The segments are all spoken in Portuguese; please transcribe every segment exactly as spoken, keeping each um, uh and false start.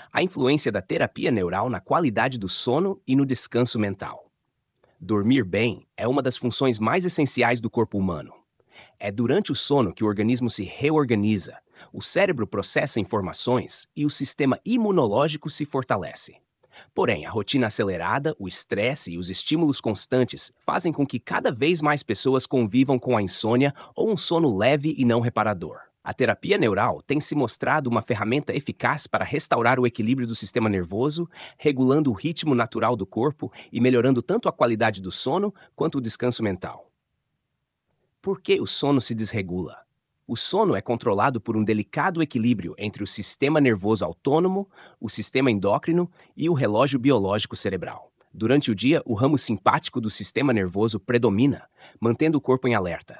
A influência da terapia neural na qualidade do sono e no descanso mental. Dormir bem é uma das funções mais essenciais do corpo humano. É durante o sono que o organismo se reorganiza, o cérebro processa informações e o sistema imunológico se fortalece. Porém, a rotina acelerada, o estresse e os estímulos constantes fazem com que cada vez mais pessoas convivam com a insônia ou um sono leve e não reparador. A terapia neural tem se mostrado uma ferramenta eficaz para restaurar o equilíbrio do sistema nervoso, regulando o ritmo natural do corpo e melhorando tanto a qualidade do sono quanto o descanso mental. Por que o sono se desregula? O sono é controlado por um delicado equilíbrio entre o sistema nervoso autônomo, o sistema endócrino e o relógio biológico cerebral. Durante o dia, o ramo simpático do sistema nervoso predomina, mantendo o corpo em alerta.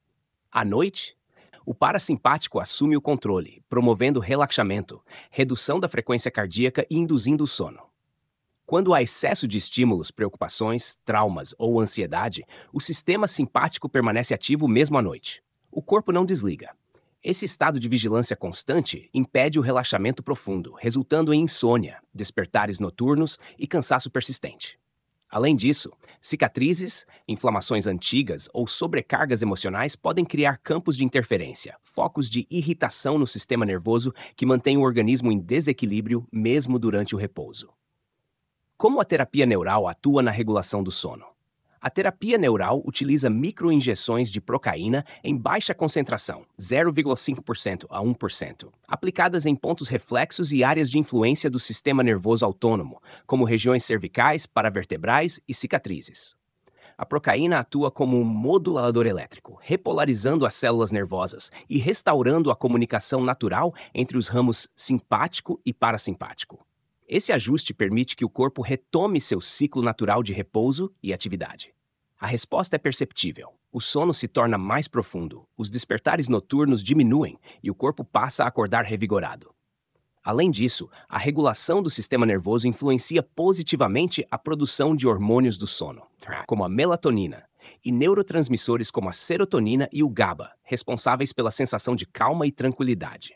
À noite, o parasimpático assume o controle, promovendo relaxamento, redução da frequência cardíaca e induzindo o sono. Quando há excesso de estímulos, preocupações, traumas ou ansiedade, o sistema simpático permanece ativo mesmo à noite. O corpo não desliga. Esse estado de vigilância constante impede o relaxamento profundo, resultando em insônia, despertares noturnos e cansaço persistente. Além disso, cicatrizes, inflamações antigas ou sobrecargas emocionais podem criar campos de interferência, focos de irritação no sistema nervoso que mantêm o organismo em desequilíbrio mesmo durante o repouso. Como a terapia neural atua na regulação do sono? A terapia neural utiliza microinjeções de procaína em baixa concentração, zero vírgula cinco por cento a um por cento, aplicadas em pontos reflexos e áreas de influência do sistema nervoso autônomo, como regiões cervicais, paravertebrais e cicatrizes. A procaína atua como um modulador elétrico, repolarizando as células nervosas e restaurando a comunicação natural entre os ramos simpático e parasimpático. Esse ajuste permite que o corpo retome seu ciclo natural de repouso e atividade. A resposta é perceptível. O sono se torna mais profundo, os despertares noturnos diminuem e o corpo passa a acordar revigorado. Além disso, a regulação do sistema nervoso influencia positivamente a produção de hormônios do sono, como a melatonina, e neurotransmissores como a serotonina e o GABA, responsáveis pela sensação de calma e tranquilidade.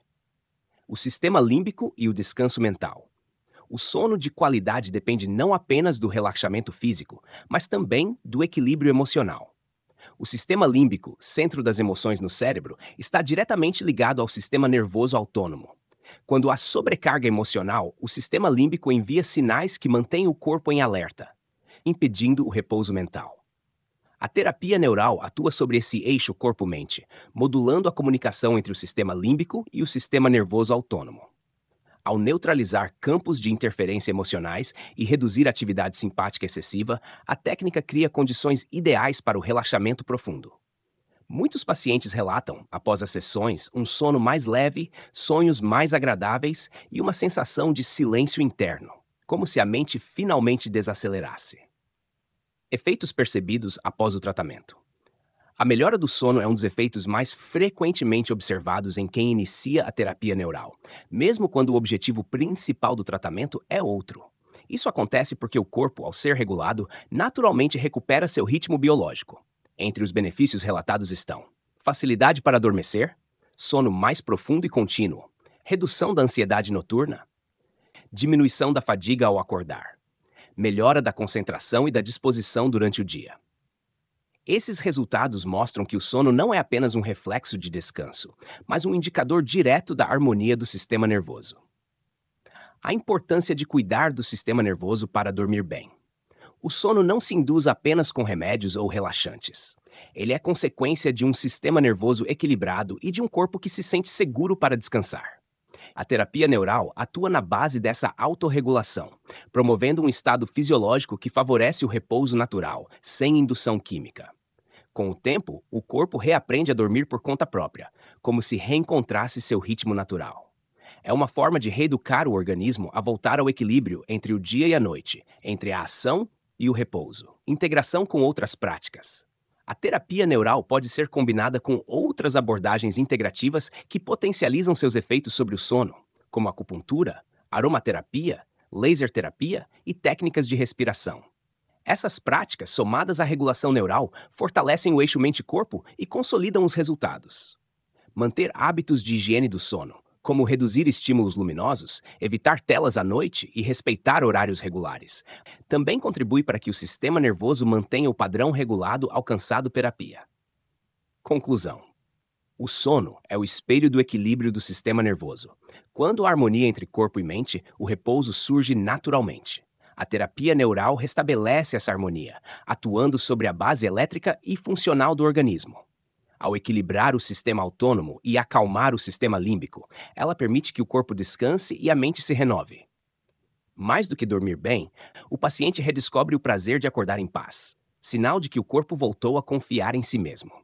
O sistema límbico e o descanso mental. O sono de qualidade depende não apenas do relaxamento físico, mas também do equilíbrio emocional. O sistema límbico, centro das emoções no cérebro, está diretamente ligado ao sistema nervoso autônomo. Quando há sobrecarga emocional, o sistema límbico envia sinais que mantêm o corpo em alerta, impedindo o repouso mental. A terapia neural atua sobre esse eixo corpo-mente, modulando a comunicação entre o sistema límbico e o sistema nervoso autônomo. Ao neutralizar campos de interferência emocionais e reduzir a atividade simpática excessiva, a técnica cria condições ideais para o relaxamento profundo. Muitos pacientes relatam, após as sessões, um sono mais leve, sonhos mais agradáveis e uma sensação de silêncio interno, como se a mente finalmente desacelerasse. Efeitos percebidos após o tratamento. A melhora do sono é um dos efeitos mais frequentemente observados em quem inicia a terapia neural, mesmo quando o objetivo principal do tratamento é outro. Isso acontece porque o corpo, ao ser regulado, naturalmente recupera seu ritmo biológico. Entre os benefícios relatados estão: facilidade para adormecer, sono mais profundo e contínuo, redução da ansiedade noturna, diminuição da fadiga ao acordar, melhora da concentração e da disposição durante o dia. Esses resultados mostram que o sono não é apenas um reflexo de descanso, mas um indicador direto da harmonia do sistema nervoso. A importância de cuidar do sistema nervoso para dormir bem. O sono não se induz apenas com remédios ou relaxantes. Ele é consequência de um sistema nervoso equilibrado e de um corpo que se sente seguro para descansar. A terapia neural atua na base dessa autorregulação, promovendo um estado fisiológico que favorece o repouso natural, sem indução química. Com o tempo, o corpo reaprende a dormir por conta própria, como se reencontrasse seu ritmo natural. É uma forma de reeducar o organismo a voltar ao equilíbrio entre o dia e a noite, entre a ação e o repouso. Integração com outras práticas. A terapia neural pode ser combinada com outras abordagens integrativas que potencializam seus efeitos sobre o sono, como acupuntura, aromaterapia, laser terapia e técnicas de respiração. Essas práticas, somadas à regulação neural, fortalecem o eixo mente-corpo e consolidam os resultados. Manter hábitos de higiene do sono, como reduzir estímulos luminosos, evitar telas à noite e respeitar horários regulares. Também contribui para que o sistema nervoso mantenha o padrão regulado alcançado pela terapia. Conclusão: o sono é o espelho do equilíbrio do sistema nervoso. Quando há harmonia entre corpo e mente, o repouso surge naturalmente. A terapia neural restabelece essa harmonia, atuando sobre a base elétrica e funcional do organismo. Ao equilibrar o sistema autônomo e acalmar o sistema límbico, ela permite que o corpo descanse e a mente se renove. Mais do que dormir bem, o paciente redescobre o prazer de acordar em paz, sinal de que o corpo voltou a confiar em si mesmo.